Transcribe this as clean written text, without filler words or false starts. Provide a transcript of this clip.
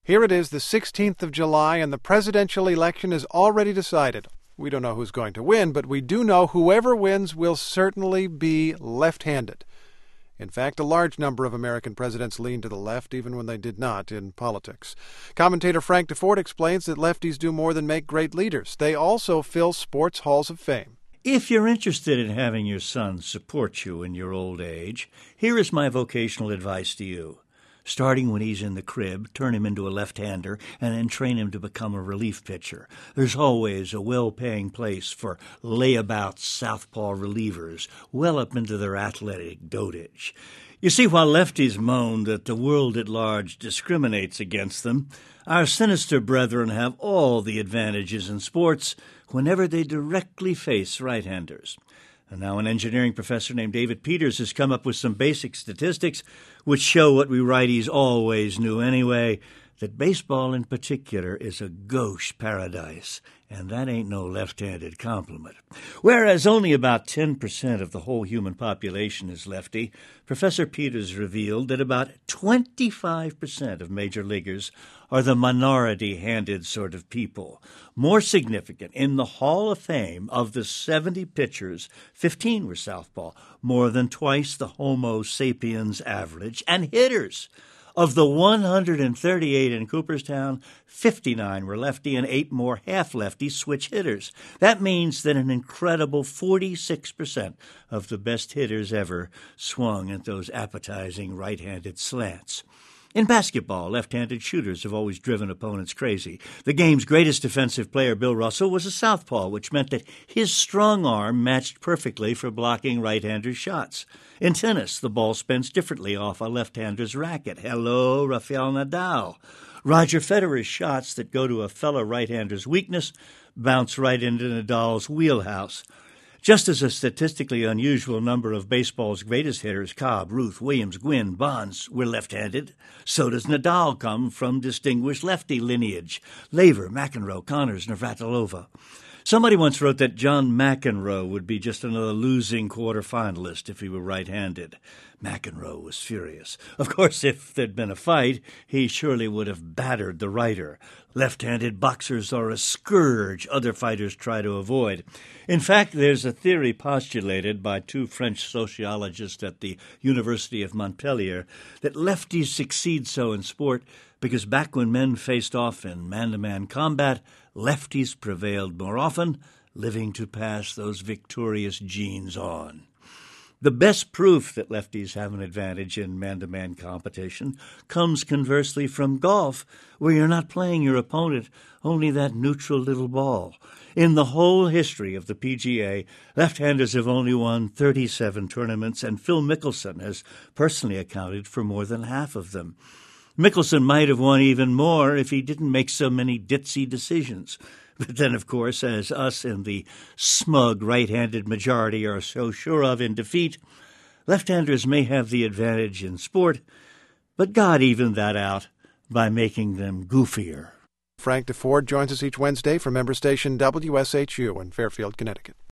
Here it is, the 16th of July, and the presidential election is already decided. We don't know who's going to win, but we do know whoever wins will certainly be left-handed. In fact, a large number of American presidents lean to the left, even when they did not in politics. Commentator Frank Deford explains that lefties do more than make great leaders. They also fill sports halls of fame. If you're interested in having your son support you in your old age, here is my vocational advice to you. Starting when he's in the crib, turn him into a left-hander and then train him to become a relief pitcher. There's always a well-paying place for layabout southpaw relievers well up into their athletic dotage. You see, while lefties moan that the world at large discriminates against them, our sinister brethren have all the advantages in sports whenever they directly face right-handers. And now an engineering professor named David Peters has come up with some basic statistics which show what we righties always knew anyway, that baseball in particular is a gauche paradise, and that ain't no left-handed compliment. Whereas only about 10% of the whole human population is lefty, Professor Peters revealed that about 25% of major leaguers are the minority-handed sort of people. More significant, in the Hall of Fame, of the 70 pitchers, 15 were southpaw, more than twice the Homo sapiens average, and hitters. Of the 138 in Cooperstown, 59 were lefty and 8 more half-lefty switch hitters. That means that an incredible 46% of the best hitters ever swung at those appetizing right-handed slants. In basketball, left-handed shooters have always driven opponents crazy. The game's greatest defensive player, Bill Russell, was a southpaw, which meant that his strong arm matched perfectly for blocking right-handers' shots. In tennis, the ball spins differently off a left-hander's racket. Hello, Rafael Nadal. Roger Federer's shots that go to a fellow right-hander's weakness bounce right into Nadal's wheelhouse. Just as a statistically unusual number of baseball's greatest hitters, Cobb, Ruth, Williams, Gwynn, Bonds, were left-handed, so does Nadal come from distinguished lefty lineage. Laver, McEnroe, Connors, Navratilova. Somebody once wrote that John McEnroe would be just another losing quarterfinalist if he were right-handed. McEnroe was furious. Of course, if there'd been a fight, he surely would have battered the writer. Left-handed boxers are a scourge other fighters try to avoid. In fact, there's a theory postulated by 2 French sociologists at the University of Montpellier that lefties succeed so in sport because back when men faced off in man-to-man combat, lefties prevailed more often, living to pass those victorious genes on. The best proof that lefties have an advantage in man-to-man competition comes conversely from golf, where you're not playing your opponent, only that neutral little ball. In the whole history of the PGA, left-handers have only won 37 tournaments, and Phil Mickelson has personally accounted for more than half of them. Mickelson might have won even more if he didn't make so many ditzy decisions. But then, of course, as us in the smug right-handed majority are so sure of in defeat, left-handers may have the advantage in sport, but God evened that out by making them goofier. Frank Deford joins us each Wednesday from member station WSHU in Fairfield, Connecticut.